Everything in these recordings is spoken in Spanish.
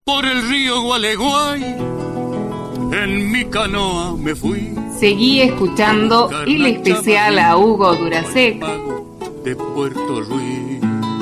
Por el río Gualeguay, en mi canoa me fui. Seguí escuchando el especial a Hugo Duracek de Puerto Ruiz.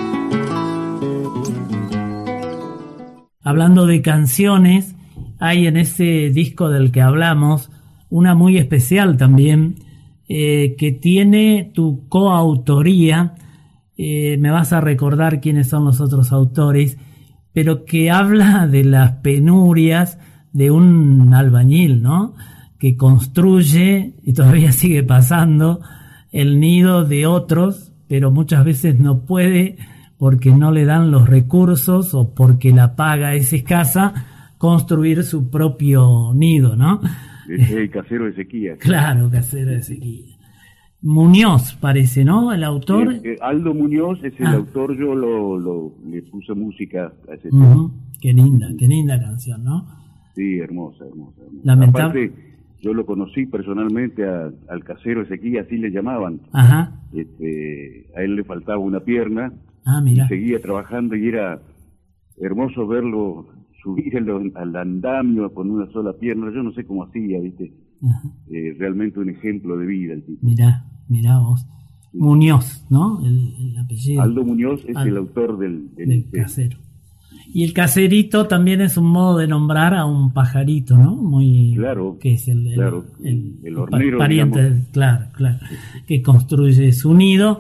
Hablando de canciones, hay en ese disco del que hablamos una muy especial también, que tiene tu coautoría. Me vas a recordar quiénes son los otros autores, pero que habla de las penurias de un albañil, ¿no? Que construye, y todavía sigue pasando, el nido de otros, pero muchas veces no puede, porque no le dan los recursos o porque la paga es escasa, construir su propio nido, ¿no? Es el casero de sequía. Claro, casero de sequía. Muñoz parece, ¿no? El autor. Aldo Muñoz es el autor, yo le puse música a ese tema. Qué linda canción, ¿no? Sí, hermosa. Aparte, yo lo conocí personalmente al casero de sequía, así le llamaban. Ajá. A él le faltaba una pierna. Mira. Y seguía trabajando y era hermoso verlo subir al andamio con una sola pierna. Yo no sé cómo hacía, ¿viste? Realmente un ejemplo de vida el tipo. Mirá vos. Muñoz, ¿no? El apellido. Aldo Muñoz es el autor del casero. Y el caserito también es un modo de nombrar a un pajarito, ¿no? Muy claro. Que es el hornero, pariente, claro, que construye su nido.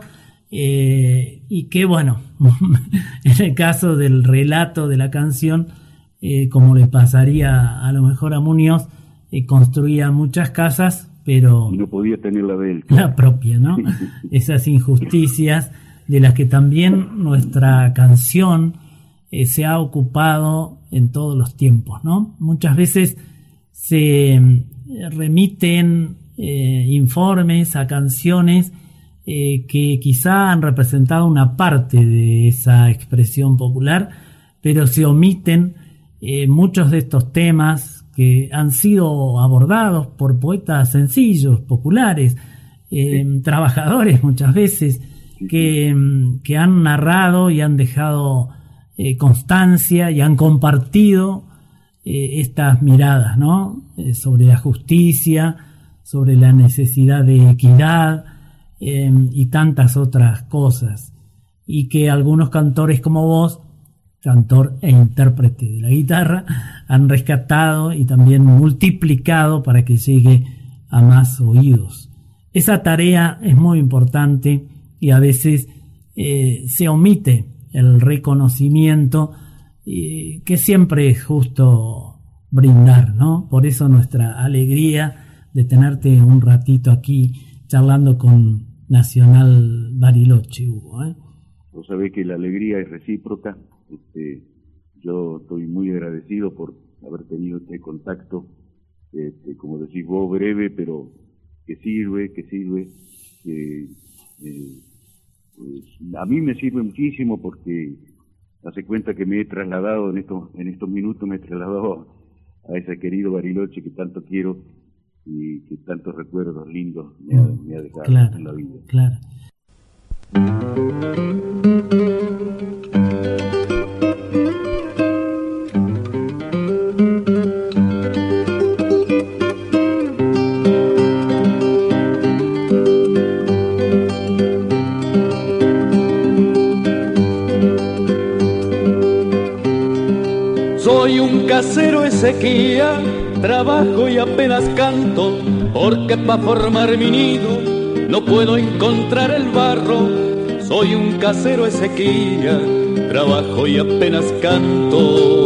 Y que bueno, en el caso del relato de la canción, como le pasaría a lo mejor a Muñoz, construía muchas casas, pero y no podía tener la de él. La propia, ¿no? Esas injusticias de las que también nuestra canción se ha ocupado en todos los tiempos, ¿no? Muchas veces se remiten informes a canciones que quizá han representado una parte de esa expresión popular, pero se omiten muchos de estos temas que han sido abordados por poetas sencillos, populares, trabajadores muchas veces, que han narrado y han dejado constancia y han compartido estas miradas, ¿no? Sobre la justicia, sobre la necesidad de equidad y tantas otras cosas, y que algunos cantores como vos, cantor e intérprete de la guitarra, han rescatado y también multiplicado para que llegue a más oídos. Esa tarea es muy importante y a veces se omite el reconocimiento que siempre es justo brindar, ¿no? Por eso nuestra alegría de tenerte un ratito aquí charlando con Nacional Bariloche, Hugo. Vos sabés que la alegría es recíproca. Yo estoy muy agradecido por haber tenido este contacto, como decís vos, breve, pero que sirve, pues, a mí me sirve muchísimo porque hace cuenta que me he trasladado en estos minutos, me he trasladado a ese querido Bariloche que tanto quiero y que tantos recuerdos lindos me ha dejado en la vida. Claro. Soy un casero de sequía, trabajo y apenas canto, porque pa' formar mi nido no puedo encontrar el barro. Soy un casero de sequía, trabajo y apenas canto.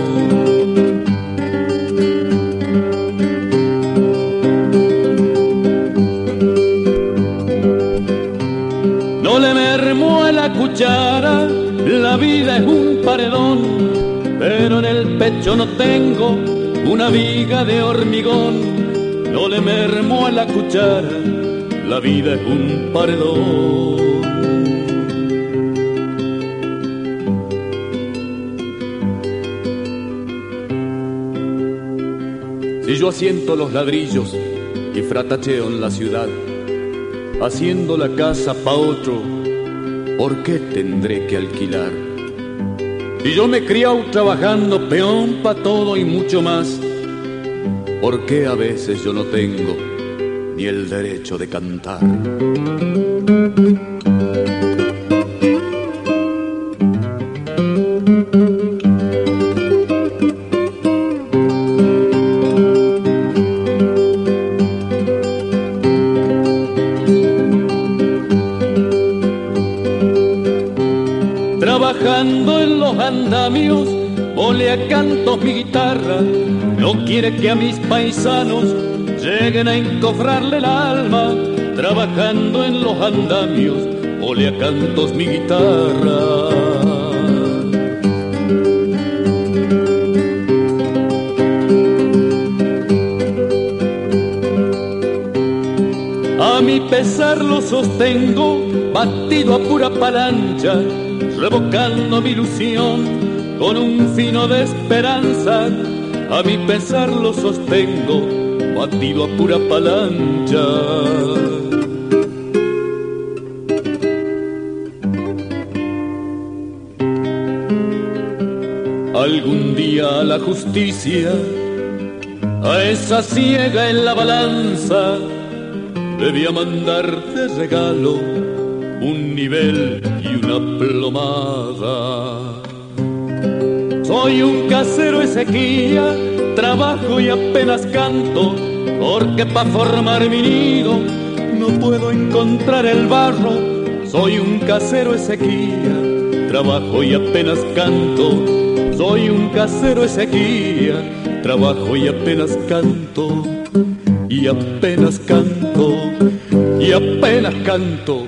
No le mermo a la cuchara, la vida es un paredón, pero en el pecho no tengo una viga de hormigón. No le mermo a la cuchara, la vida es un paredón. Si yo asiento los ladrillos y fratacheo en la ciudad, haciendo la casa pa' otro, ¿por qué tendré que alquilar? Y yo me he criado trabajando peón pa' todo y mucho más. Porque a veces yo no tengo ni el derecho de cantar. Trabajando en los andamios, volea cantos mi guitarra. No quiere que a mis paisanos lleguen a encofrarle el alma. Trabajando en los andamios, volea cantos mi guitarra. A mi pesar lo sostengo, batido a pura palancha, revocando mi ilusión con un fino de esperanza. A mi pesar lo sostengo, batido a pura palancha. Algún día a la justicia, a esa ciega en la balanza, debía mandar de regalo un nivel y una plomada. Soy un casero Ezequía, trabajo y apenas canto, porque pa' formar mi nido no puedo encontrar el barro. Soy un casero Ezequía, trabajo y apenas canto. Soy un casero Ezequía, trabajo y apenas canto. Y apenas canto, y apenas canto.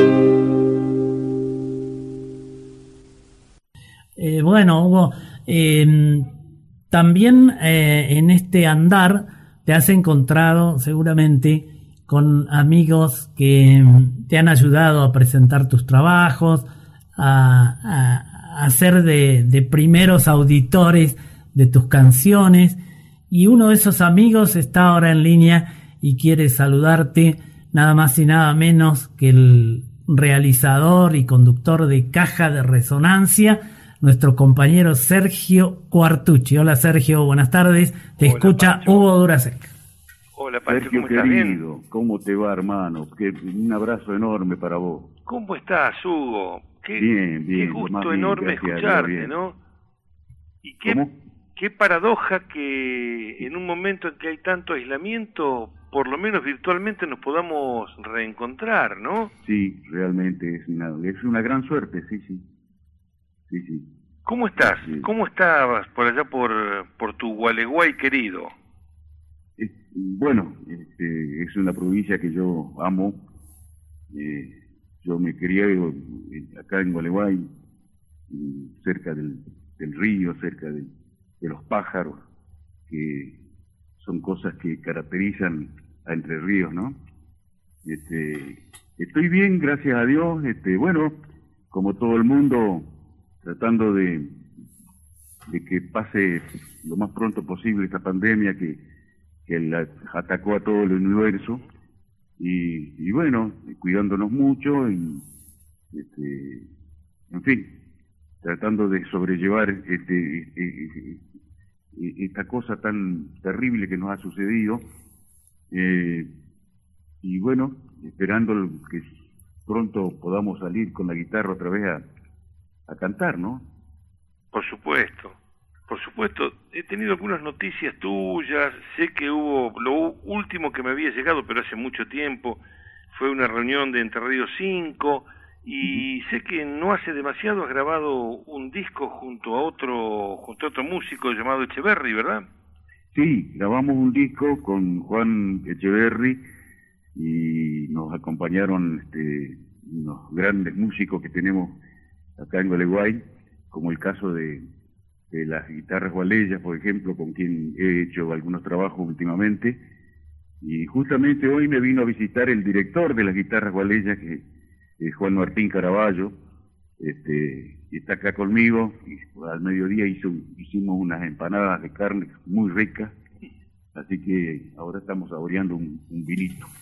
Bueno, Hugo, también en este andar te has encontrado seguramente con amigos que te han ayudado a presentar tus trabajos, a ser de primeros auditores de tus canciones, y uno de esos amigos está ahora en línea y quiere saludarte, nada más y nada menos que el realizador y conductor de Caja de Resonancia, nuestro compañero Sergio Quartucci. Hola Sergio, buenas tardes. Te Hola, escucha Pancho. Hugo Durasek. Hola Pancho, Sergio, ¿cómo estás? ¿Bien? querido, ¿cómo te va, hermano? Un abrazo enorme para vos. ¿Cómo estás, Hugo? Qué, Bien, qué lo más gusto bien, enorme gracias a Dios, escucharte, bien. ¿no? Y ¿Cómo? qué paradoja que en un momento en que hay tanto aislamiento, por lo menos virtualmente nos podamos reencontrar, ¿no? Sí, realmente es una gran suerte, sí. ¿Cómo estás? Sí. ¿Cómo estabas por allá por tu Gualeguay querido? Bueno, es una provincia que yo amo. Yo me crié acá en Gualeguay, cerca del río, cerca de los pájaros, que son cosas que caracterizan a Entre Ríos, ¿no? Estoy bien, gracias a Dios. Bueno, como todo el mundo, tratando de que pase lo más pronto posible esta pandemia que la atacó a todo el universo, y bueno, cuidándonos mucho, y en fin, tratando de sobrellevar esta cosa tan terrible que nos ha sucedido, y bueno, esperando que pronto podamos salir con la guitarra otra vez a cantar, ¿no? Por supuesto. He tenido algunas noticias tuyas, sé que hubo, lo último que me había llegado, pero hace mucho tiempo, fue una reunión de Entre Ríos 5, y sé que no hace demasiado has grabado un disco junto a otro músico llamado Echeverry, ¿verdad? Sí, grabamos un disco con Juan Echeverry y nos acompañaron unos grandes músicos que tenemos acá en Gualeguay, como el caso de las guitarras gualeyas, por ejemplo, con quien he hecho algunos trabajos últimamente, y justamente hoy me vino a visitar el director de las guitarras gualeyas, que es Juan Martín Caraballo, y está acá conmigo, y al mediodía hicimos unas empanadas de carne muy ricas, así que ahora estamos saboreando un vinito.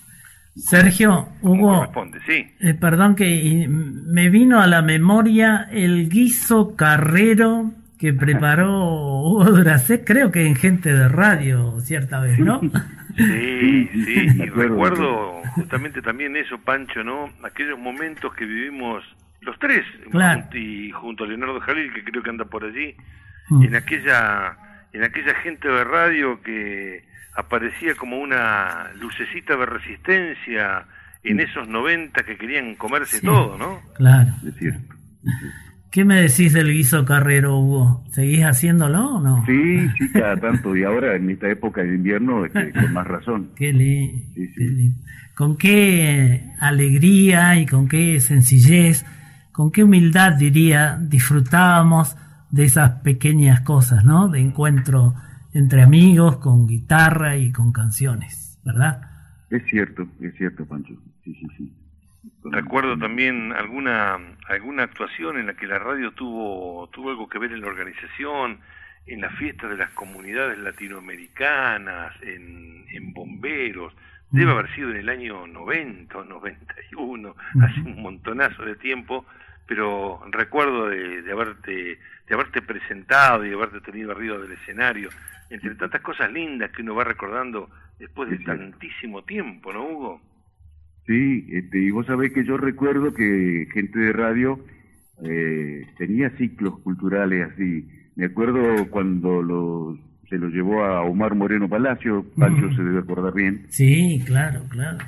Sergio, Hugo, corresponde, sí. Perdón que me vino a la memoria el guiso carrero que preparó Hugo Duracek, creo que en Gente de Radio cierta vez, ¿no? Sí, y recuerdo justamente también eso, Pancho, ¿no? Aquellos momentos que vivimos los tres, claro, y junto a Leonardo Jalil, que creo que anda por allí, en aquella Gente de Radio que aparecía como una lucecita de resistencia en esos 90 que querían comerse todo, ¿no? Claro. Es cierto. ¿Qué me decís del guiso carrero, Hugo? ¿Seguís haciéndolo o no? Sí, cada tanto, y ahora en esta época de invierno con más razón. Qué lindo, Sí. qué lindo. Con qué alegría y con qué sencillez, con qué humildad, diría, disfrutábamos de esas pequeñas cosas, ¿no? De encuentro entre amigos, con guitarra y con canciones, ¿verdad? Es cierto, Pancho. Sí. Recuerdo también alguna actuación en la que la radio tuvo algo que ver en la organización, en las fiestas de las comunidades latinoamericanas, en bomberos. Debe haber sido en el año 90 o 91, hace un montonazo de tiempo, pero recuerdo de haberte presentado y de haberte tenido arriba del escenario, entre tantas cosas lindas que uno va recordando después de tantísimo tiempo, ¿no, Hugo? Sí, y vos sabés que yo recuerdo que Gente de Radio tenía ciclos culturales así. Me acuerdo cuando se lo llevó a Omar Moreno Palacio, Pancho se debe acordar bien. Sí, claro.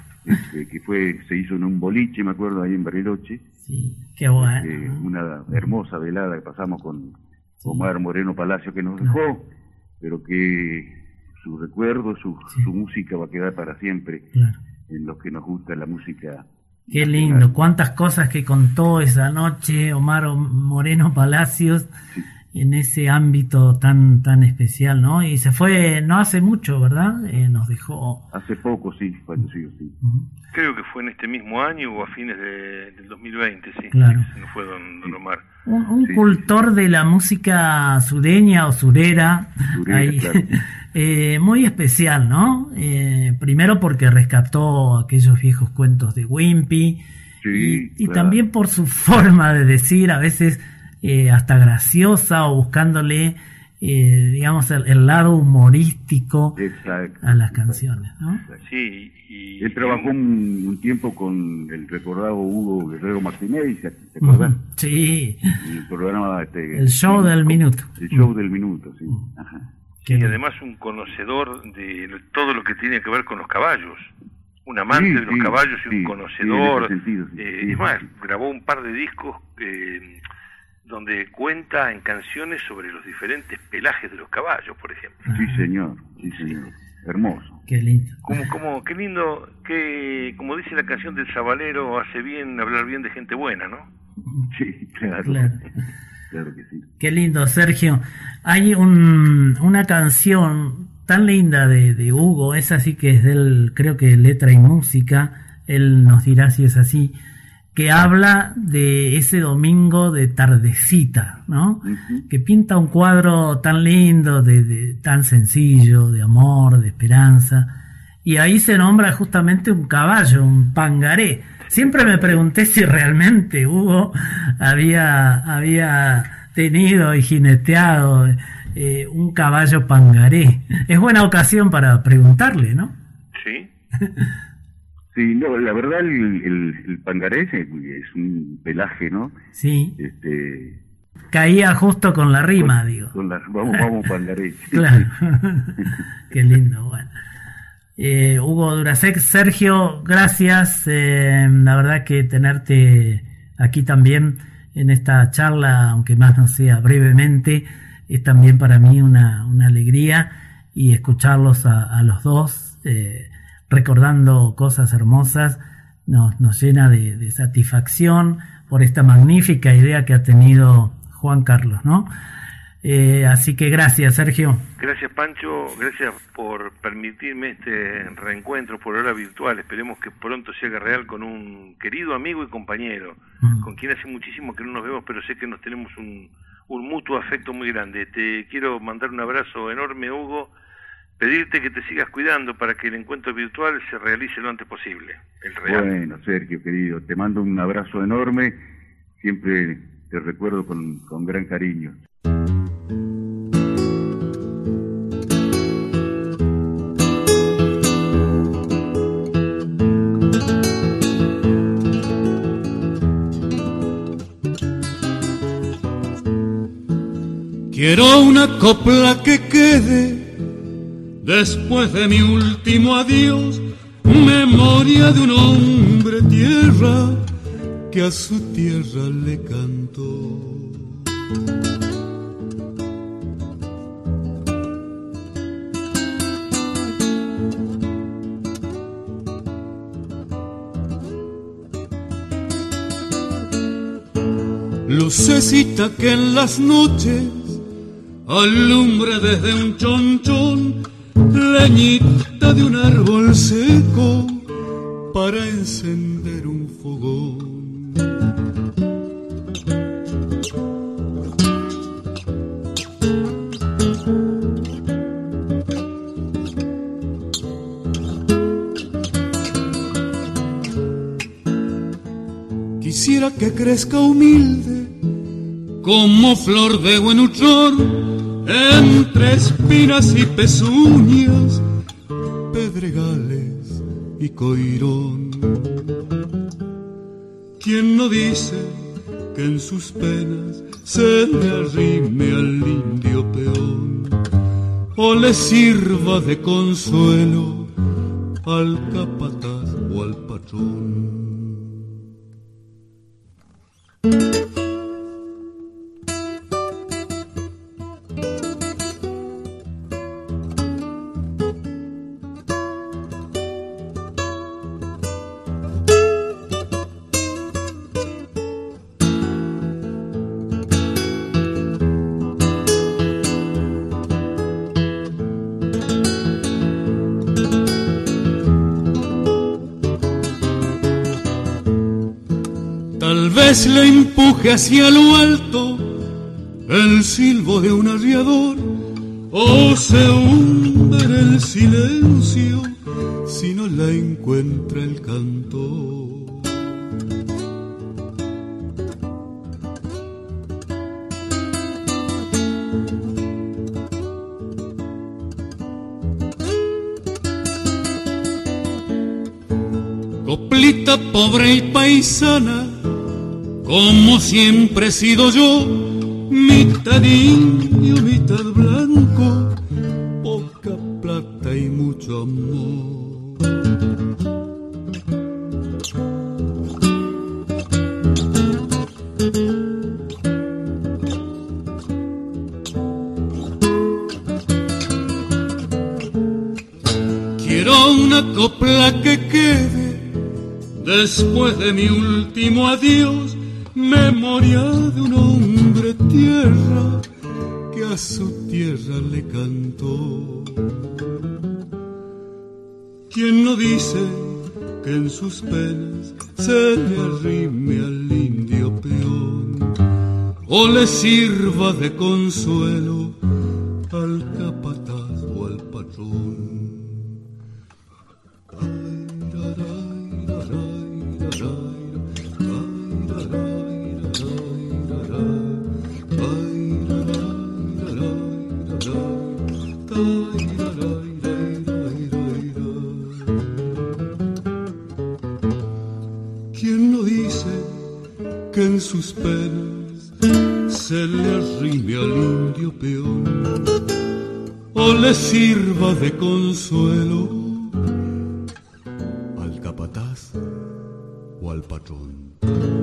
Que se hizo en un boliche, me acuerdo, ahí en Bariloche. Sí, qué bueno. Una hermosa velada que pasamos con Omar Moreno Palacio, que nos dejó, pero que su recuerdo, su música va a quedar para siempre. Claro. En los que nos gusta la música. Qué lindo, cuántas cosas que contó esa noche Omar Moreno Palacios en ese ámbito tan especial, ¿no? Y se fue no hace mucho, ¿verdad? Nos dejó... Hace poco, sí, fallecido, sí. Creo que fue en este mismo año o a fines del 2020, sí. Claro. Se nos fue don Omar. Un cultor de la música sureña o surera ahí, claro. Muy especial, ¿no? Primero porque rescató aquellos viejos cuentos de Wimpy, y claro, también por su forma de decir, a veces hasta graciosa, o buscándole, digamos, el lado humorístico a las canciones, ¿no? Sí, él trabajó un tiempo con el recordado Hugo Guerrero Martínez, ¿te acordás? Sí. El programa, el show del minuto. El show del minuto, sí. Ajá. Y además un conocedor de todo lo que tiene que ver con los caballos, un amante de los caballos y un conocedor. Es más, grabó un par de discos donde cuenta en canciones sobre los diferentes pelajes de los caballos, por ejemplo. Sí, señor. Hermoso. Qué lindo. Qué lindo, que como dice la canción del Sabalero, hace bien hablar bien de gente buena, ¿no? Sí, claro. Claro que sí. Qué lindo, Sergio. Hay una canción tan linda de Hugo, esa sí que es del, creo que letra y música, él nos dirá si es así, que habla de ese domingo de tardecita, ¿no? Que pinta un cuadro tan lindo, tan sencillo, de amor, de esperanza, y ahí se nombra justamente un caballo, un pangaré. Siempre me pregunté si realmente Hugo había tenido y jineteado un caballo pangaré. Es buena ocasión para preguntarle, ¿no? Sí. Sí, no, la verdad el pangaré es un pelaje, ¿no? Sí. Caía justo con la rima, digo. Vamos pangaré. Claro. Qué lindo, bueno. Hugo Duracek, Sergio, gracias. La verdad que tenerte aquí también en esta charla, aunque más no sea brevemente, es también para mí una alegría, y escucharlos a los dos recordando cosas hermosas nos llena de satisfacción por esta magnífica idea que ha tenido Juan Carlos, ¿no? Así que gracias, Sergio. Gracias, Pancho, gracias por permitirme este reencuentro por hora virtual. Esperemos que pronto se haga real con un querido amigo y compañero, con quien hace muchísimo que no nos vemos, pero sé que nos tenemos un mutuo afecto muy grande. Te quiero mandar un abrazo enorme, Hugo, pedirte que te sigas cuidando para que el encuentro virtual se realice lo antes posible, el real. Bueno, Sergio, querido, te mando un abrazo enorme, siempre te recuerdo con gran cariño. Quiero una copla que quede después de mi último adiós, memoria de un hombre tierra que a su tierra le cantó. Lucecita que en las noches alumbra desde un chonchón, leñita de un árbol seco para encender un fogón. Quisiera que crezca humilde como flor de buen uchón, entre espinas y pezuñas, pedregales y coirón. ¿Quién no dice que en sus penas se le arrime al indio peón, o le sirva de consuelo al capataz o al patrón? Le empuje hacia lo alto el silbo de un arriador, o se hunde en el silencio si no la encuentra el cantor. Coplita pobre y paisana, como siempre he sido yo, mitad indio, mitad blanco, poca plata y mucho amor. Quiero una copla que quede después de mi último adiós, memoria de un hombre tierra que a su tierra le cantó. ¿Quién no dice que en sus penas se le arrime al indio peón, o le sirva de consuelo al capataz o al patrón? Que en sus penas se le arrime al indio peón, o le sirva de consuelo al capataz o al patrón.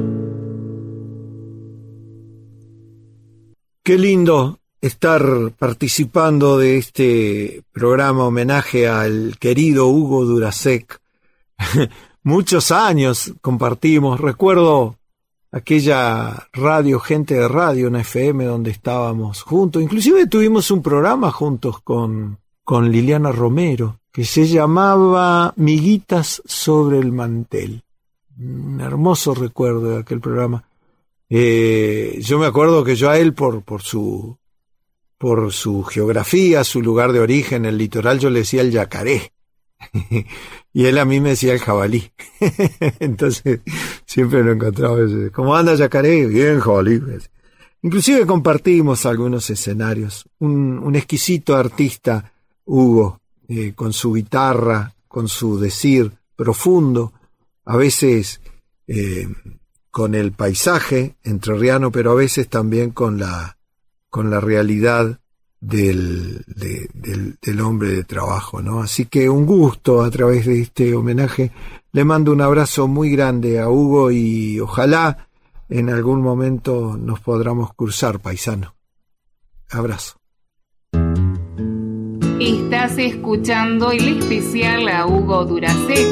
Qué lindo estar participando de este programa homenaje al querido Hugo Durasek. Muchos años compartimos, recuerdo aquella radio, Gente de Radio, una FM donde estábamos juntos. Inclusive tuvimos un programa juntos con Liliana Romero que se llamaba Miguitas sobre el mantel. Un hermoso recuerdo de aquel programa. Yo me acuerdo que yo a él por su por su geografía, su lugar de origen, el litoral, yo le decía el yacaré. Y él a mí me decía el jabalí. Entonces siempre lo encontraba. ¿Cómo anda yacaré? Bien, jabalí. Inclusive compartimos algunos escenarios. Un exquisito artista, Hugo, con su guitarra, con su decir profundo, a veces con el paisaje entrerriano, pero a veces también con la realidad del hombre de trabajo, ¿no? Así que un gusto a través de este homenaje. Le mando un abrazo muy grande a Hugo y ojalá en algún momento nos podamos cruzar, paisano. Abrazo. Estás escuchando el especial a Hugo Duracek.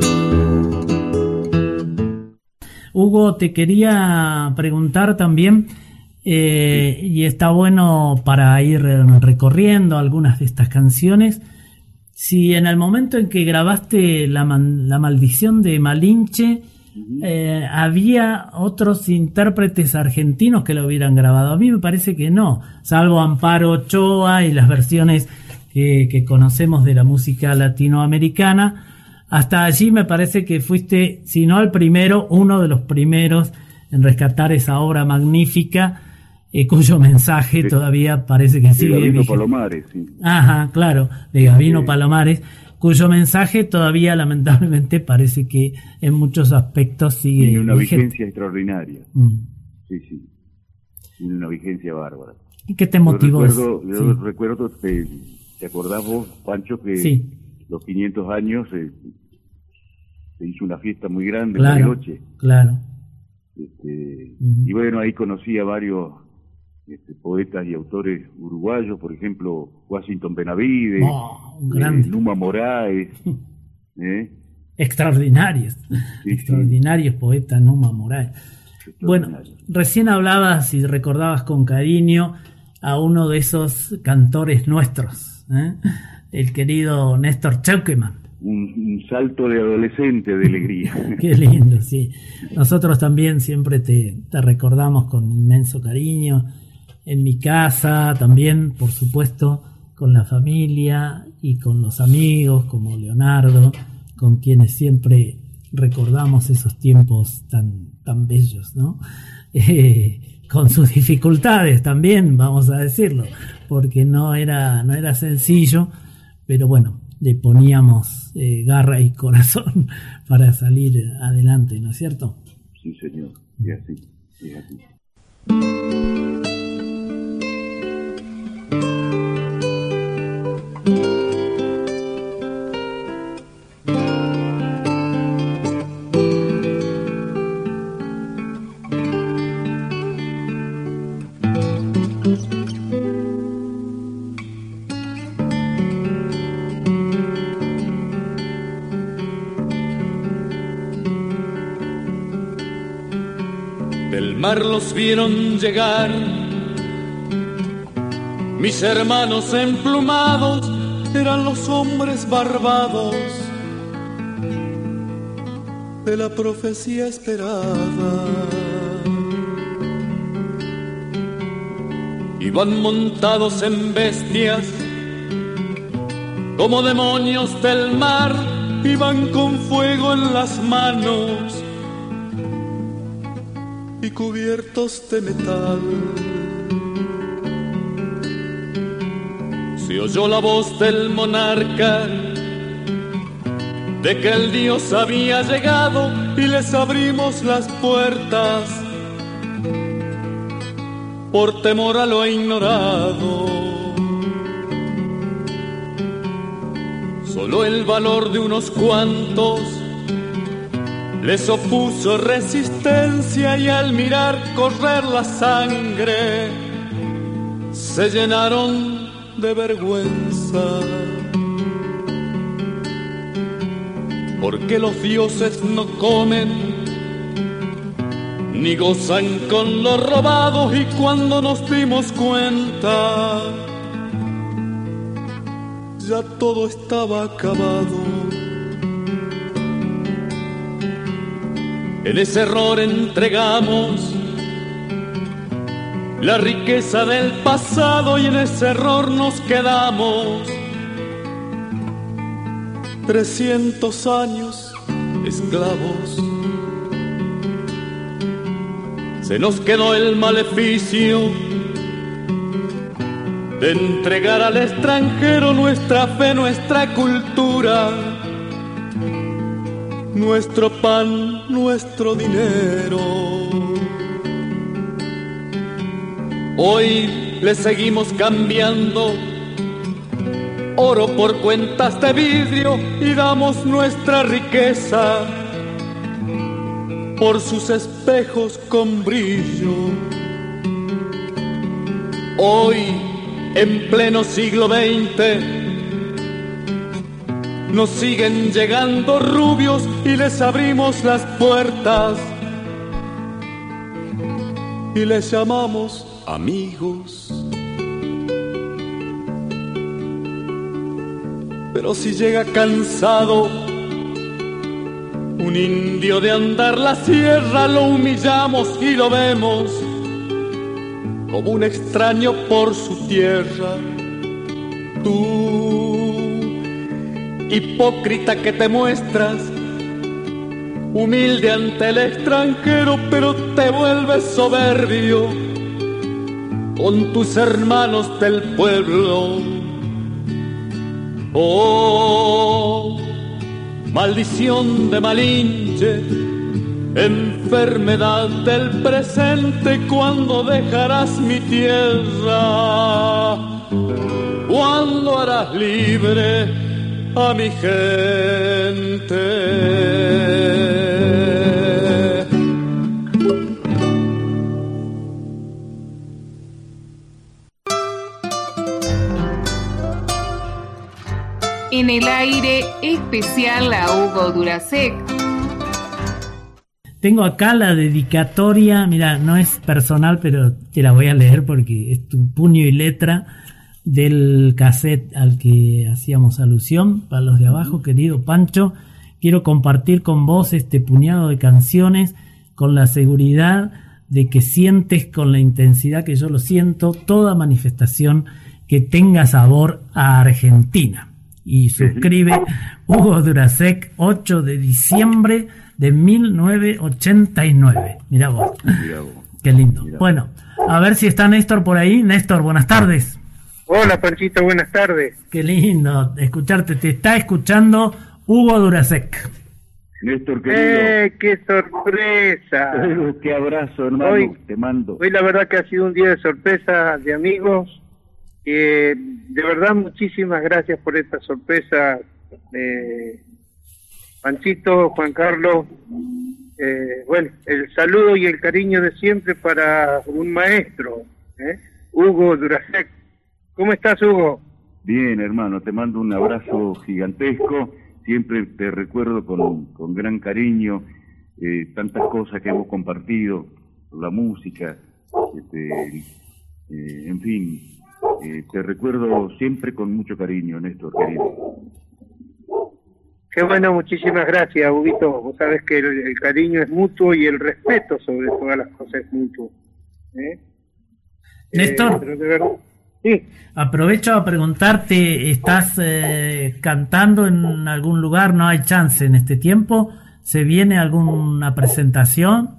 Hugo, te quería preguntar también, y está bueno para ir recorriendo algunas de estas canciones, si en el momento en que grabaste La Maldición de Malinche, había otros intérpretes argentinos que lo hubieran grabado. A mí me parece que no, salvo Amparo Ochoa y las versiones que conocemos de la música latinoamericana. Hasta allí me parece que fuiste, si no el primero, uno de los primeros en rescatar esa obra magnífica, cuyo mensaje todavía parece que sigue Gabino vigente. Palomares, sí. Ajá, claro, de Gabino Palomares, cuyo mensaje todavía lamentablemente parece que en muchos aspectos sigue Tiene una vigente. vigencia extraordinaria. Sí, sí. Tiene una vigencia bárbara. ¿Y qué te motivó? Yo recuerdo, ¿te acordás vos, Pancho, que Sí. los 500 años se hizo una fiesta muy grande en Claro, Bariloche? claro. Y bueno, ahí conocí a varios poetas y autores uruguayos, por ejemplo, Washington Benavides, Un grande. Numa Moraes, Extraordinarios, Sí, extraordinarios poetas, Numa Moraes. Bueno, recién hablabas y recordabas con cariño a uno de esos cantores nuestros, el querido Néstor Chauqueman. un salto de adolescente de alegría. Qué lindo, sí. Nosotros también siempre te recordamos con inmenso cariño. En mi casa también, por supuesto, con la familia y con los amigos como Leonardo, con quienes siempre recordamos esos tiempos tan bellos, ¿no? Con sus dificultades también, vamos a decirlo, porque no era sencillo, pero bueno, le poníamos garra y corazón para salir adelante, ¿no es cierto? Sí, señor, y así, y así. Del mar los vieron llegar mis hermanos emplumados, eran los hombres barbados de la profecía esperada. Iban montados en bestias como demonios del mar, iban con fuego en las manos y cubiertos de metal. Se oyó la voz del monarca de que el Dios había llegado y les abrimos las puertas por temor a lo ignorado. Solo el valor de unos cuantos les opuso resistencia y al mirar correr la sangre se llenaron de vergüenza. Porque los dioses no comen ni gozan con los robados, y cuando nos dimos cuenta ya todo estaba acabado. En ese error entregamos la riqueza del pasado y en ese error nos quedamos. 300 años esclavos. Se nos quedó el maleficio de entregar al extranjero nuestra fe, nuestra cultura, nuestro pan, nuestro dinero. Hoy le seguimos cambiando oro por cuentas de vidrio y damos nuestra riqueza por sus espejos con brillo. Hoy, en pleno siglo XX, nos siguen llegando rubios y les abrimos las puertas y les llamamos amigos. Pero si llega cansado un indio de andar la sierra, lo humillamos y lo vemos como un extraño por su tierra. Tú, hipócrita que te muestras humilde ante el extranjero, pero te vuelves soberbio con tus hermanos del pueblo. Oh, maldición de Malinche, enfermedad del presente, ¿cuándo dejarás mi tierra? ¿Cuándo harás libre a mi gente? En el aire especial a Hugo Duracek. Tengo acá la dedicatoria, mira, no es personal, pero te la voy a leer porque es tu puño y letra del cassette al que hacíamos alusión. Para los de abajo, querido Pancho, quiero compartir con vos este puñado de canciones con la seguridad de que sientes con la intensidad que yo lo siento toda manifestación que tenga sabor a Argentina. Y suscribe Hugo Duracek, 8 de diciembre de 1989. Mirá vos. Qué lindo. Bueno, a ver si está Néstor por ahí. Néstor, buenas tardes. Hola, Panchito, buenas tardes. Qué lindo escucharte. Te está escuchando Hugo Duracek. Néstor, querido. ¡Qué sorpresa! ¡Qué abrazo, hermano! Hoy, te mando. Hoy la verdad que ha sido un día de sorpresa, de amigos. De verdad, muchísimas gracias por esta sorpresa, Panchito, Juan Carlos. Bueno, el saludo y el cariño de siempre para un maestro, Hugo Duracek. ¿Cómo estás, Hugo? Bien, hermano, te mando un abrazo gigantesco. Siempre te recuerdo con gran cariño tantas cosas que hemos compartido, la música, en fin. Te recuerdo siempre con mucho cariño, Néstor, querido. Qué bueno, muchísimas gracias, Huguito. Vos sabés que el cariño es mutuo y el respeto sobre todas las cosas es mutuo. Néstor, pero de verdad, sí. Aprovecho a preguntarte, ¿estás cantando en algún lugar? ¿No hay chance en este tiempo? ¿Se viene alguna presentación?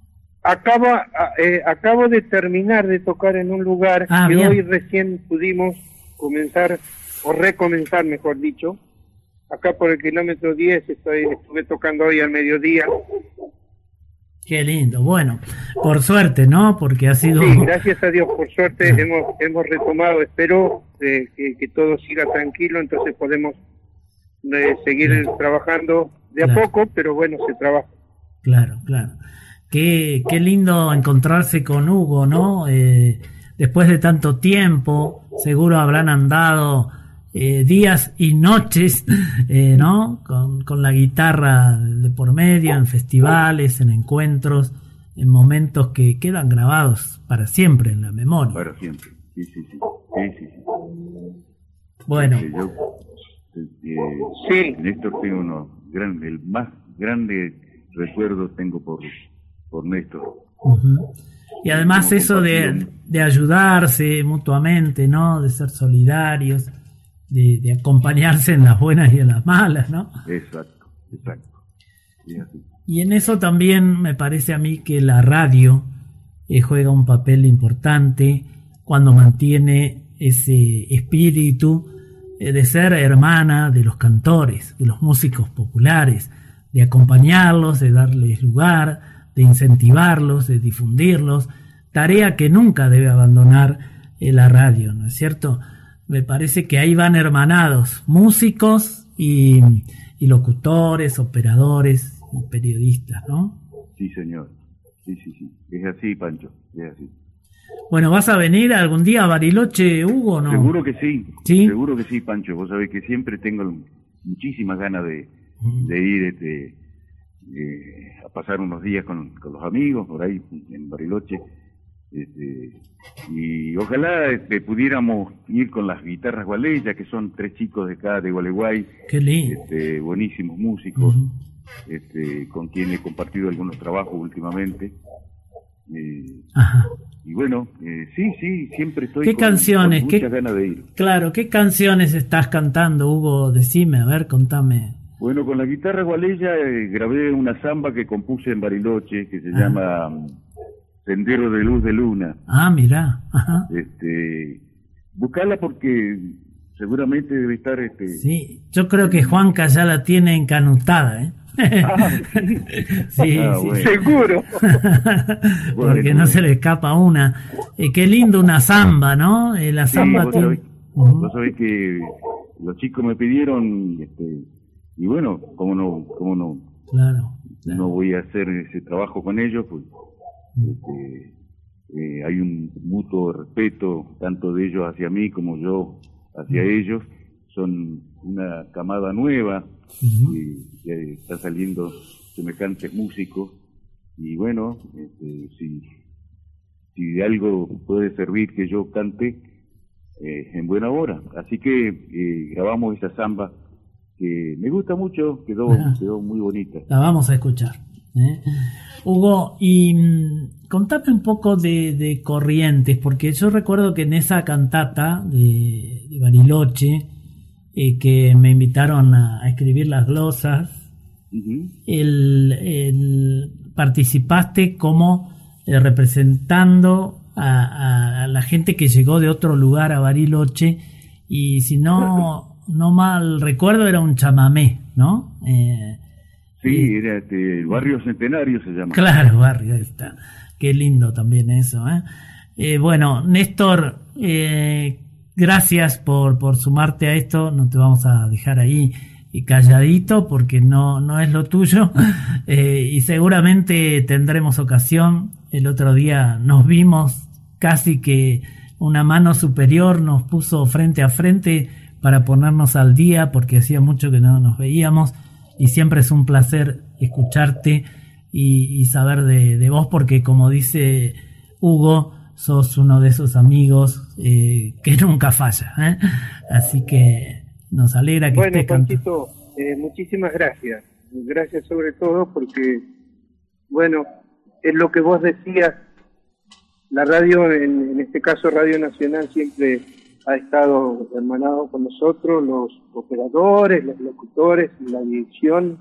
Acabo de terminar de tocar en un lugar que bien. Hoy recién pudimos comenzar, o recomenzar, mejor dicho. Acá por el kilómetro 10 estuve tocando hoy al mediodía. Qué lindo. Bueno, por suerte, ¿no? Porque ha sido... Sí, gracias a Dios, por suerte hemos retomado. Espero que todo siga tranquilo, entonces podemos seguir trabajando de a poco, pero bueno, se trabaja. Claro. Qué lindo encontrarse con Hugo, ¿no? Después de tanto tiempo, seguro habrán andado días y noches, ¿no? Con la guitarra de por medio, en festivales, en encuentros, en momentos que quedan grabados para siempre en la memoria. Para siempre, sí. Bueno. Sí. Néstor, tengo el más grande recuerdo tengo por Néstor. Uh-huh. Y además eso de ayudarse mutuamente, ¿no? De ser solidarios, de acompañarse en las buenas y en las malas, ¿no? Exacto. Sí, así. Y en eso también me parece a mí que la radio juega un papel importante cuando mantiene ese espíritu de ser hermana de los cantores, de los músicos populares, de acompañarlos, de darles lugar, de incentivarlos, de difundirlos, tarea que nunca debe abandonar la radio, ¿no es cierto? Me parece que ahí van hermanados músicos y locutores, operadores y periodistas, ¿no? Sí, señor. Sí. Es así, Pancho, es así. Bueno, ¿vas a venir algún día a Bariloche, Hugo, no? Seguro que sí. ¿Sí? Seguro que sí, Pancho. Vos sabés que siempre tengo muchísimas ganas de ir a pasar unos días con los amigos por ahí en Bariloche. Y ojalá pudiéramos ir con las guitarras Gualeya, que son 3 chicos de acá de Gualeguay. Qué lindo. Buenísimos músicos, con quien he compartido algunos trabajos últimamente. Y bueno, sí, siempre estoy ¿Qué canciones? Con muchas ganas de ir. Claro, ¿qué canciones estás cantando, Hugo? Decime, a ver, contame. Bueno, con la guitarra Gualeya grabé una samba que compuse en Bariloche, que se llama Sendero de Luz de Luna. Mirá. Ajá. Buscala porque seguramente debe estar... Sí, yo creo que Juanca ya la tiene encanutada, ¿eh? Sí, bueno. Seguro. Porque no se le escapa una. Qué lindo una samba, ¿no? La samba vos tiene... vos sabés que los chicos me pidieron, y bueno, cómo no. Claro. No voy a hacer ese trabajo con ellos, pues hay un mutuo respeto, tanto de ellos hacia mí como yo hacia ellos. Son una camada nueva, que está saliendo semejantes músicos, y bueno, si de algo puede servir que yo cante, en buena hora. Así que grabamos esa samba que me gusta mucho, quedó muy bonita. La vamos a escuchar. Hugo, y contame un poco de Corrientes, porque yo recuerdo que en esa cantata de Bariloche, que me invitaron a escribir las glosas, participaste como representando a la gente que llegó de otro lugar a Bariloche, y si no mal recuerdo era un chamamé, ¿no? Sí, era el barrio Centenario se llama. Claro, barrio, ahí está. Qué lindo también eso, bueno, Néstor, gracias por sumarte a esto. No te vamos a dejar ahí calladito porque no es lo tuyo. Y seguramente tendremos ocasión. El otro día nos vimos, casi que una mano superior nos puso frente a frente para ponernos al día, porque hacía mucho que no nos veíamos, y siempre es un placer escucharte y saber de vos, porque como dice Hugo, sos uno de esos amigos que nunca falla, así que nos alegra que estés cantando. Panchito, muchísimas gracias. Gracias sobre todo porque, bueno, es lo que vos decías, la radio, en este caso Radio Nacional, siempre ha estado hermanado con nosotros, los operadores, los locutores, la dirección.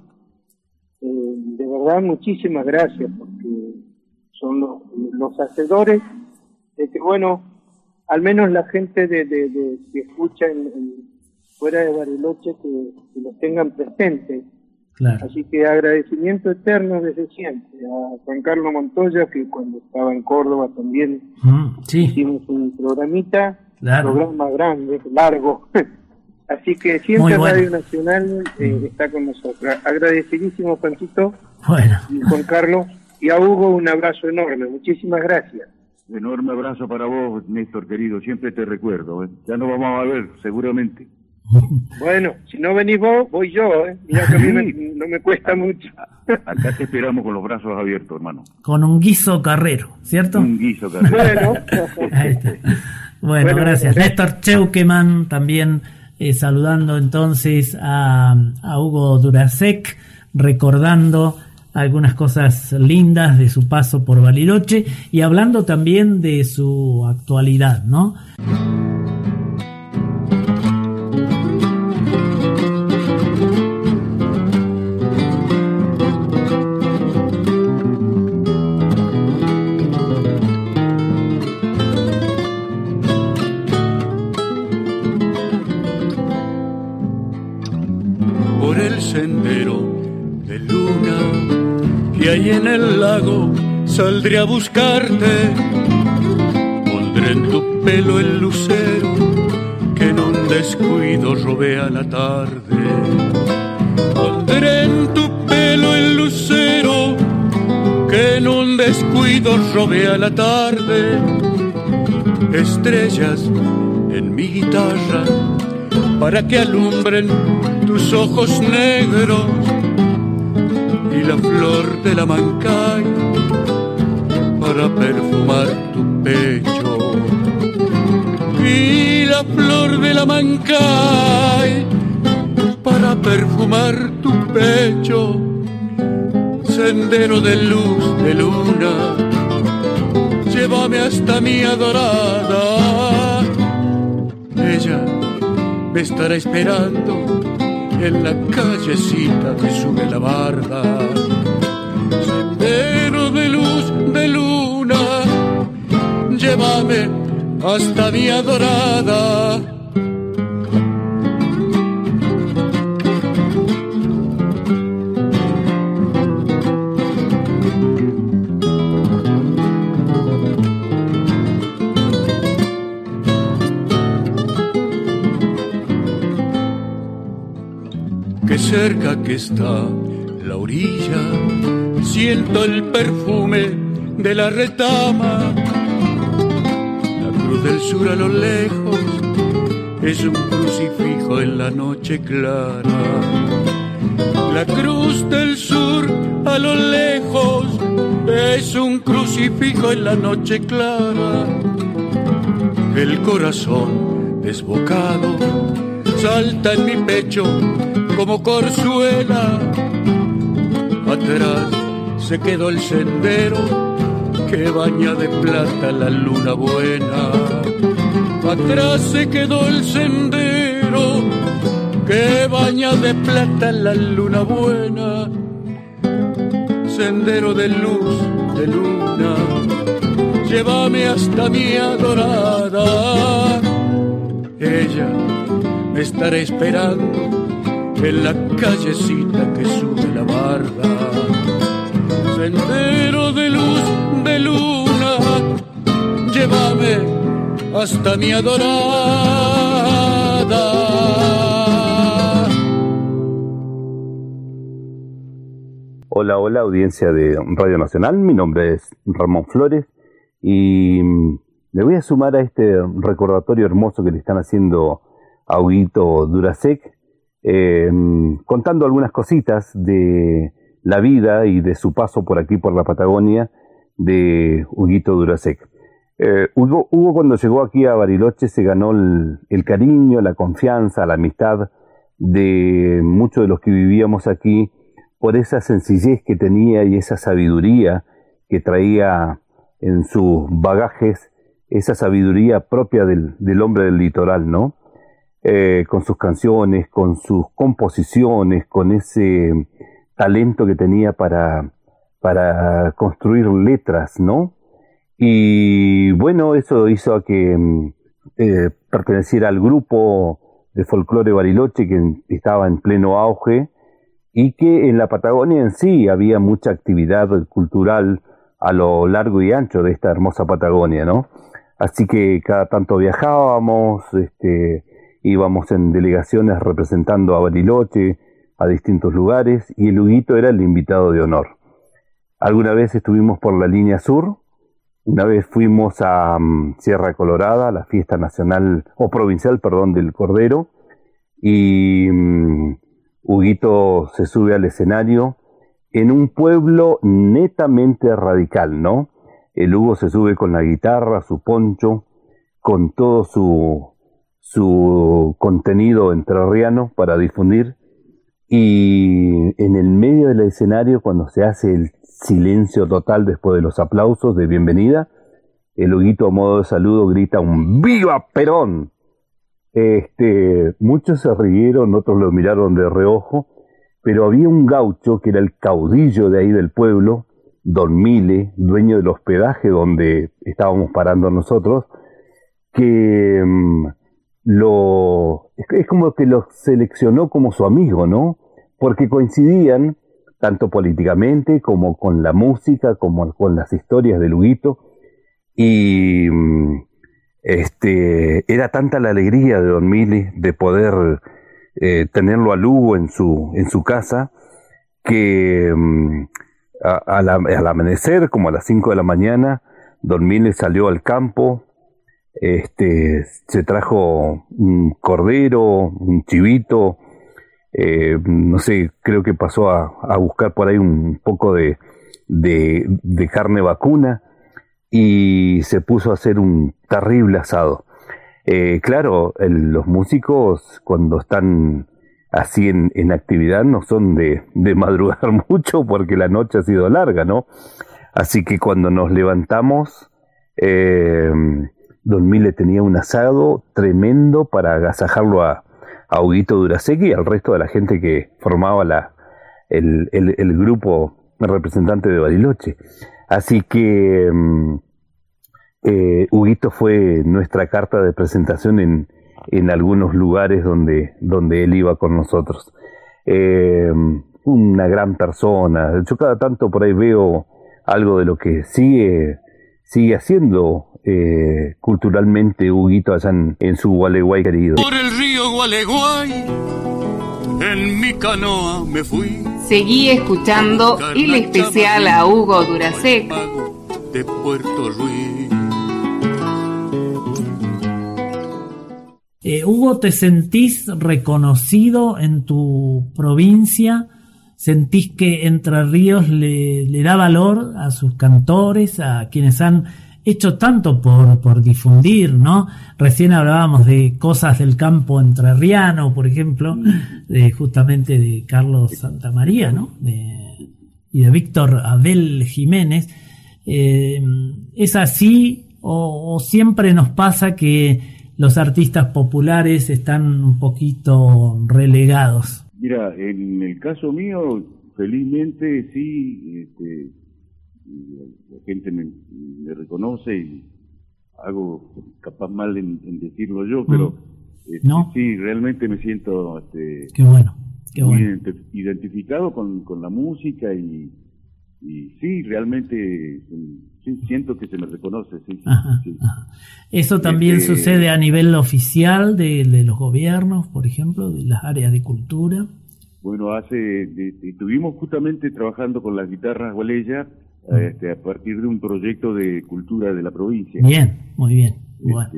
De verdad, muchísimas gracias, porque son los hacedores de que, bueno, al menos la gente que escucha fuera de Bariloche, que los tengan presentes. Claro. Así que agradecimiento eterno desde siempre a Juan Carlos Montoya, que cuando estaba en Córdoba también hicimos un programita, programa grande, largo. Así que siempre bueno. Radio Nacional está con nosotros. Agradecidísimo, Panchito, y Juan Carlos, y a Hugo un abrazo enorme. Muchísimas gracias. Enorme abrazo para vos, Néstor, querido. Siempre te recuerdo. Ya nos vamos a ver, seguramente. Bueno, si no venís vos, voy yo. Mirá que a mí no me cuesta mucho. Acá te esperamos con los brazos abiertos, hermano. Con un guiso carrero, ¿cierto? Un guiso carrero. Ahí está. Bueno, gracias. Néstor Cheuqueman también saludando entonces a Hugo Durasek, recordando algunas cosas lindas de su paso por Bariloche y hablando también de su actualidad, ¿no? Por el sendero de luna que hay en el lago saldré a buscarte. Pondré en tu pelo el lucero que en un descuido robé a la tarde. Pondré en tu pelo el lucero que en un descuido robé a la tarde. Estrellas en mi guitarra para que alumbren tus ojos negros y la flor de la mancay para perfumar tu pecho. Y la flor de la mancay para perfumar tu pecho. Sendero de luz, de luna, llévame hasta mi adorada. Ella me estará esperando en la callecita que sube la barda. Sendero de luz, de luna, llévame hasta mi adorada. Qué cerca que está la orilla, siento el perfume de la retama. La cruz del sur a lo lejos es un crucifijo en la noche clara. La cruz del sur a lo lejos es un crucifijo en la noche clara. El corazón desbocado salta en mi pecho como corzuela. Atrás se quedó el sendero que baña de plata la luna buena. Atrás se quedó el sendero que baña de plata la luna buena. Sendero de luz, de luna, llévame hasta mi adorada. Ella me estará esperando en la callecita que sube la barda. Sendero de luz, de luna, llévame hasta mi adorada. Hola, hola, audiencia de Radio Nacional. Mi nombre es Ramón Flores y le voy a sumar a este recordatorio hermoso que le están haciendo a Huguito Durasek, contando algunas cositas de la vida y de su paso por aquí, por la Patagonia, de Huguito Durasek. Hugo, cuando llegó aquí a Bariloche, se ganó el cariño, la confianza, la amistad de muchos de los que vivíamos aquí, por esa sencillez que tenía y esa sabiduría que traía en sus bagajes, esa sabiduría propia del hombre del litoral, ¿no? Con sus canciones, con sus composiciones, con ese talento que tenía para construir letras, ¿no? Y bueno, eso hizo a que perteneciera al grupo de folclore Bariloche, que estaba en pleno auge, y que en la Patagonia en sí había mucha actividad cultural a lo largo y ancho de esta hermosa Patagonia, ¿no? Así que cada tanto viajábamos, íbamos en delegaciones representando a Bariloche, a distintos lugares, y el Huguito era el invitado de honor. Alguna vez estuvimos por la línea sur, una vez fuimos a Sierra Colorada, la fiesta nacional, o provincial, perdón, del Cordero, y Huguito se sube al escenario en un pueblo netamente radical, ¿no? El Hugo se sube con la guitarra, su poncho, con todo su contenido entrerriano para difundir, y en el medio del escenario, cuando se hace el silencio total después de los aplausos de bienvenida, el Huguito a modo de saludo grita un ¡Viva Perón! Muchos se rieron, otros lo miraron de reojo, pero había un gaucho que era el caudillo de ahí del pueblo, Don Mile, dueño del hospedaje donde estábamos parando nosotros, que es como que lo seleccionó como su amigo, ¿no? Porque coincidían tanto políticamente como con la música, como con las historias de Huguito, y era tanta la alegría de Don Mile de poder tenerlo a Lugo en su casa, que al amanecer, como a las 5 de la mañana, Don Mile salió al campo, se trajo un cordero, un chivito, no sé, creo que pasó a buscar por ahí un poco de carne vacuna y se puso a hacer un terrible asado. Claro, los músicos cuando están así en actividad no son de madrugar mucho porque la noche ha sido larga, ¿no? Así que cuando nos levantamos, Don Mile tenía un asado tremendo para agasajarlo a Huguito Durasek y al resto de la gente que formaba el grupo representante de Bariloche. Así que Huguito fue nuestra carta de presentación en algunos lugares donde él iba con nosotros. Una gran persona. Yo cada tanto por ahí veo algo de lo que sigue haciendo culturalmente Huguito allá en su Gualeguay querido. Por el río Gualeguay, en mi canoa me fui. Seguí escuchando el especial a Hugo Durasek De Puerto Ruiz. Hugo, ¿te sentís reconocido en tu provincia? ¿Sentís que Entre Ríos le da valor a sus cantores, a quienes han hecho tanto por difundir, ¿no? Recién hablábamos de Cosas del Campo Entrerriano, por ejemplo, justamente de Carlos Santamaría, ¿no? Y de Víctor Abel Jiménez. ¿Es así o siempre nos pasa que los artistas populares están un poquito relegados? Mira, en el caso mío, felizmente sí, la gente me reconoce y hago capaz mal en decirlo yo, pero ¿no? Sí, realmente me siento qué bueno. muy identificado con la música y sí, realmente sí, siento que se me reconoce. Sí, ajá, sí. Ajá. ¿Eso también sucede a nivel oficial de los gobiernos, por ejemplo, de las áreas de cultura? Bueno, estuvimos justamente trabajando con las guitarras gualeyas a partir de un proyecto de cultura de la provincia. Bien, muy bien. Bueno.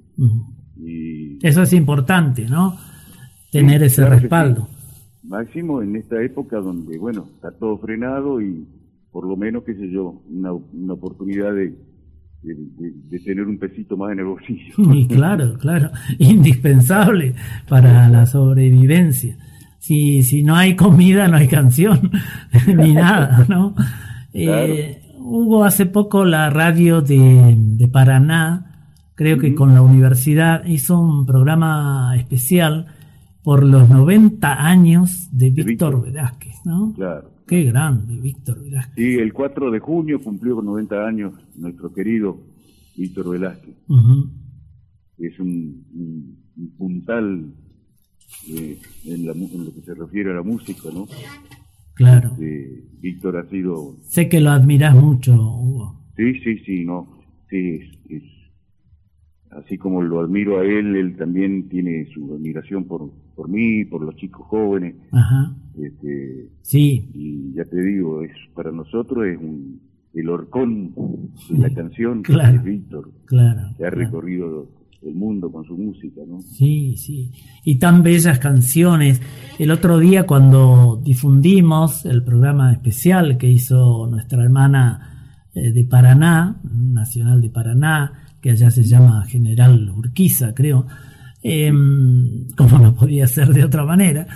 Y eso es importante, ¿no? Tener ese claro respaldo. Sí. Máximo en esta época donde, bueno, está todo frenado y por lo menos, qué sé yo, una oportunidad de tener un pesito más en el bolsillo. Y claro, indispensable para la sobrevivencia. Si no hay comida, no hay canción, ni nada, ¿no? Claro. Hubo hace poco la radio de Paraná, creo que con la universidad, hizo un programa especial por los 90 años de Víctor Velázquez, ¿no? Claro. Qué grande, Víctor Velázquez. Sí, el 4 de junio cumplió 90 años nuestro querido Víctor Velázquez. Es un puntal en lo que se refiere a la música, ¿no? Claro. Víctor ha sido... Sé que lo admirás mucho, Hugo. Sí, no. Sí, es así como lo admiro a él también tiene su admiración por mí, por los chicos jóvenes. Ajá. Sí. Y ya te digo, para nosotros es el horcón de la canción que claro, es Víctor, que ha recorrido el mundo con su música, ¿no? Sí. Y tan bellas canciones. El otro día cuando difundimos el programa especial que hizo nuestra hermana de Paraná, Nacional de Paraná, que allá se llama General Urquiza, creo, como no podía ser de otra manera.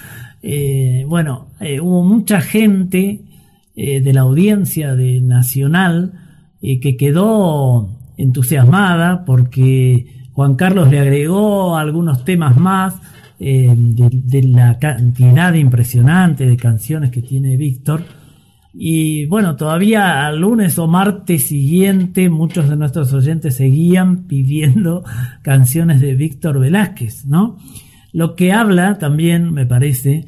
Hubo mucha gente de la audiencia de Nacional que quedó entusiasmada porque Juan Carlos le agregó algunos temas más de la cantidad impresionante de canciones que tiene Víctor. Y bueno, todavía al lunes o martes siguiente muchos de nuestros oyentes seguían pidiendo canciones de Víctor Velázquez, ¿no? Lo que habla también, me parece,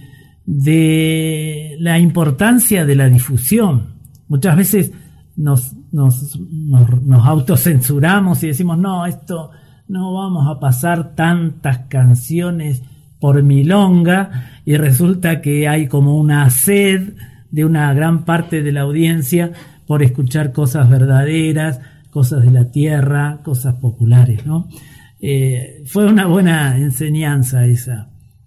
de la importancia de la difusión. Muchas veces nos autocensuramos y decimos, no, esto no vamos a pasar tantas canciones por milonga, y resulta que hay como una sed de una gran parte de la audiencia por escuchar cosas verdaderas, cosas de la tierra, cosas populares, ¿no? Fue una buena enseñanza esa.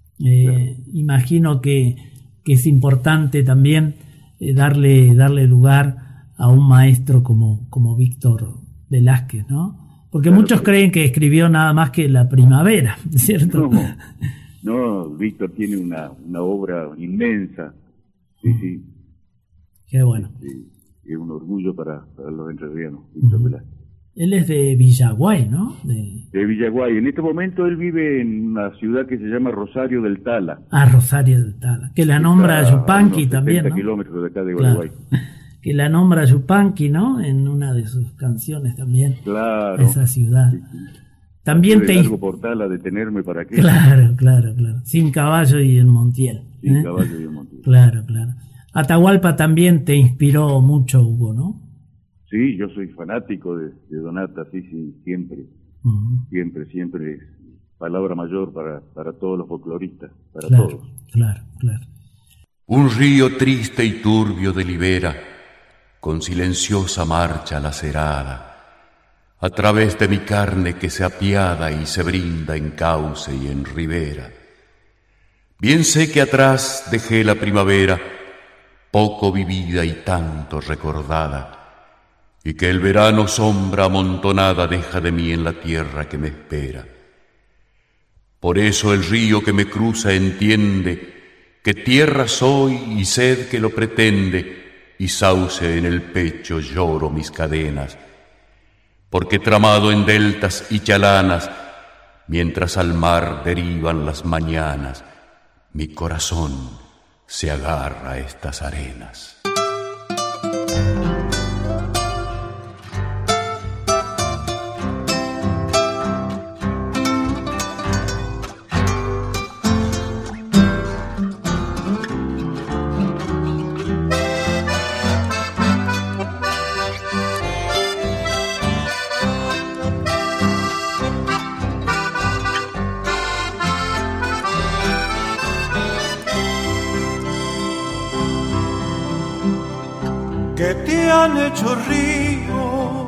Imagino que es importante también darle lugar a un maestro como Víctor Velázquez, ¿no? Porque muchos creen que escribió nada más que La Primavera, ¿cierto? No, Víctor tiene una obra inmensa. Sí. Qué bueno. Sí, es un orgullo para los entrerrianos, Víctor Velázquez. Él es de Villaguay, ¿no? De Villaguay. En este momento él vive en una ciudad que se llama Rosario del Tala. Rosario del Tala. Que la nombra Yupanqui también, ¿no? kilómetros de acá de Uruguay. Claro. Que la nombra Yupanqui, ¿no? En una de sus canciones también. Claro. Esa ciudad. Sí. También te... Largo portal a detenerme para qué. Claro. Sin caballo y en Montiel. Sin caballo y en Montiel. Claro. Atahualpa también te inspiró mucho, Hugo, ¿no? Sí, yo soy fanático de Donata, sí, siempre. Siempre es palabra mayor para todos los folcloristas, para todos. Claro. Un río triste y turbio delibera, con silenciosa marcha lacerada, a través de mi carne que se apiada y se brinda en cauce y en ribera. Bien sé que atrás dejé la primavera, poco vivida y tanto recordada, y que el verano sombra amontonada deja de mí en la tierra que me espera. Por eso el río que me cruza entiende que tierra soy y sed que lo pretende, y sauce en el pecho lloro mis cadenas, porque tramado en deltas y chalanas, mientras al mar derivan las mañanas, mi corazón se agarra a estas arenas. Que te han hecho río,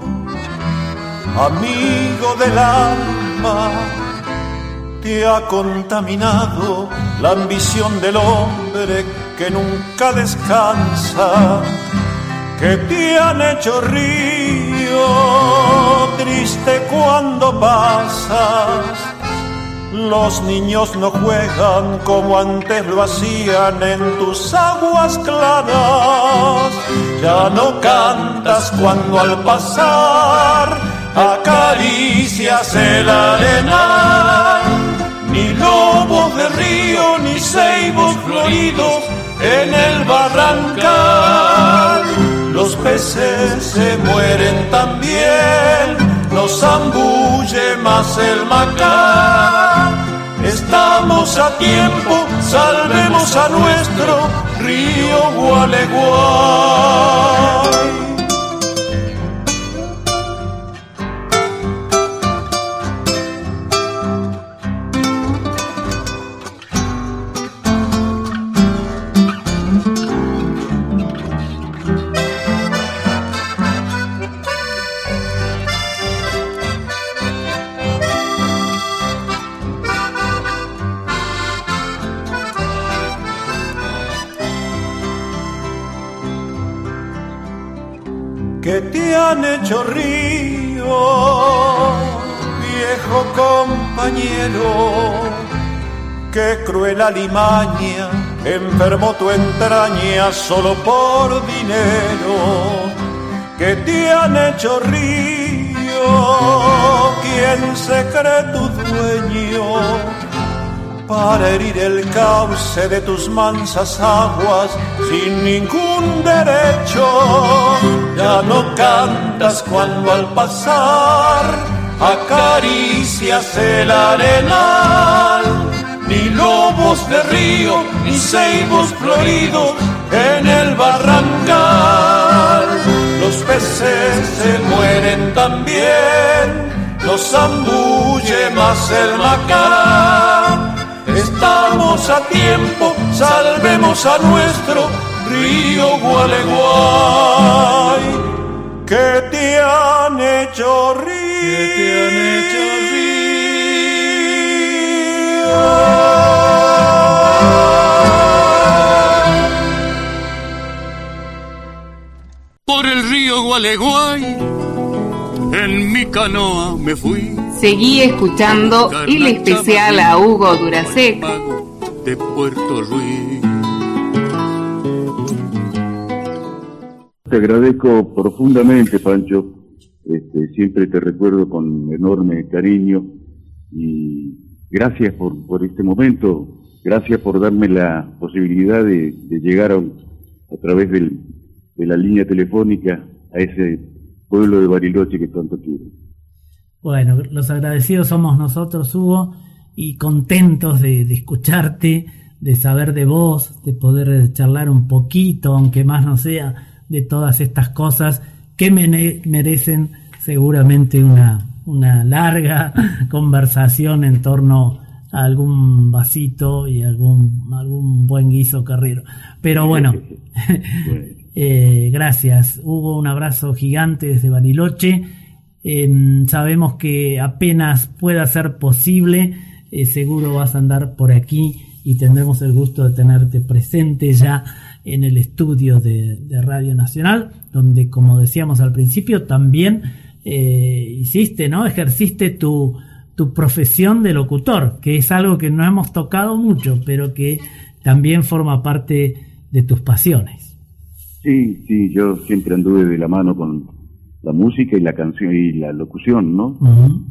amigo del alma, te ha contaminado la ambición del hombre que nunca descansa. Que te han hecho río, triste cuando pasas. Los niños no juegan como antes lo hacían en tus aguas claras. Ya no cantas cuando al pasar acaricias el arenal. Ni lobos de río ni ceibos floridos en el barrancal. Los peces se mueren también, no zambulle más el macar. Estamos a tiempo, salvemos a nuestro río Gualeguay. Que te han hecho río, viejo compañero, qué cruel alimaña enfermó tu entraña solo por dinero, que te han hecho río, quien se cree tu dueño, para herir el cauce de tus mansas aguas sin ningún derecho. Ya no cantas cuando al pasar acaricias el arenal, ni lobos de río, ni ceibos floridos en el barrancal. Los peces se mueren también, los zambulle más el macar. Estamos a tiempo, salvemos a nuestro río Gualeguay. ¿Qué te han hecho río? ¿Qué te han hecho río? Por el río Gualeguay, en mi canoa me fui. Seguí escuchando el especial a Hugo Duracek de Puerto Ruiz. Te agradezco profundamente, Pancho. Siempre te recuerdo con enorme cariño y gracias por este momento. Gracias por darme la posibilidad de llegar a través de la línea telefónica a ese pueblo de Bariloche que tanto quiero. Bueno, los agradecidos somos nosotros, Hugo, y contentos de escucharte, de saber de vos, de poder charlar un poquito, aunque más no sea, de todas estas cosas que merecen seguramente una larga conversación en torno a algún vasito y algún buen guiso carrero. Pero bueno, gracias, Hugo, un abrazo gigante desde Bariloche. Sabemos que apenas pueda ser posible, seguro vas a andar por aquí y tendremos el gusto de tenerte presente ya en el estudio de Radio Nacional, donde, como decíamos al principio, también ejerciste tu profesión de locutor, que es algo que no hemos tocado mucho, pero que también forma parte de tus pasiones. Sí, yo siempre anduve de la mano con la música y la canción y la locución, ¿no? Uh-huh.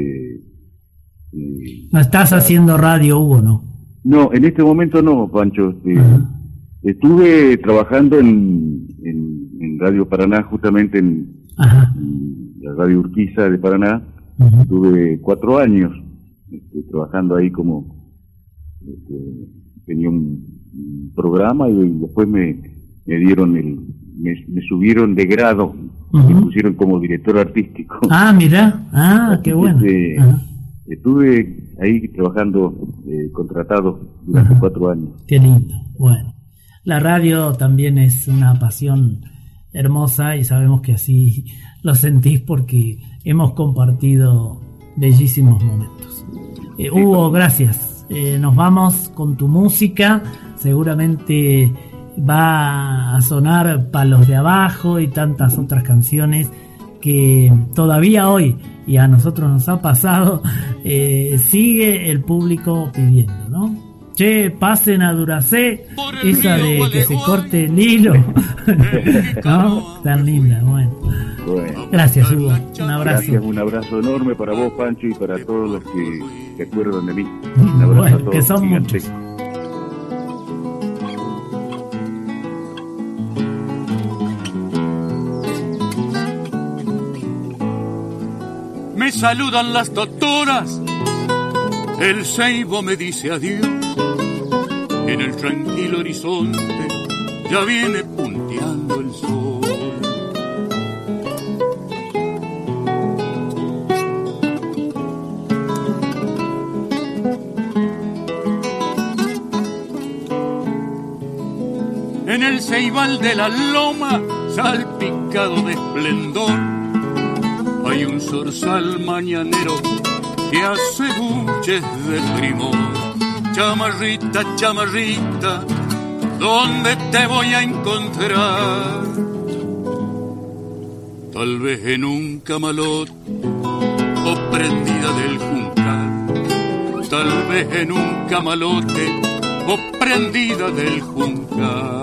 No estás haciendo radio, Hugo, ¿no? No, en este momento no, Pancho. Uh-huh. Estuve trabajando en Radio Paraná, justamente en la Radio Urquiza de Paraná. Uh-huh. Estuve 4 años trabajando ahí como tenía un programa y después me dieron me subieron de grado. Uh-huh. Me pusieron como director artístico. Ah, mira, qué bueno. Estuve ahí trabajando contratado durante 4 años. Qué lindo. Bueno, la radio también es una pasión hermosa y sabemos que así lo sentís porque hemos compartido bellísimos momentos. Hugo, gracias. Nos vamos con tu música. Seguramente va a sonar Palos de Abajo y tantas otras canciones que todavía hoy, y a nosotros nos ha pasado, sigue el público pidiendo, ¿no? Che, pasen a Duracek, esa de que se corte el hilo, ¿no? Tan linda, bueno. Gracias, Hugo, un abrazo. Gracias, un abrazo enorme para vos, Pancho, y para todos los que se acuerdan de mí. Un abrazo bueno, a todos, que son muchos. Me saludan las doctoras, el ceibo me dice adiós, en el tranquilo horizonte ya viene punteando el sol. En el ceibal de la loma, salpicado de esplendor, hay un zorzal mañanero que hace buches de primor. Chamarrita, chamarrita, ¿dónde te voy a encontrar? Tal vez en un camalot o prendida del juncal. tal vez en un camalote o prendida del juncal.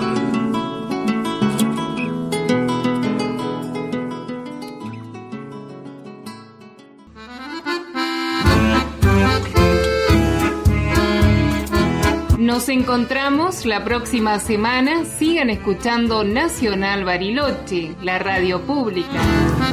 Nos encontramos la próxima semana. Sigan escuchando Nacional Bariloche, la radio pública.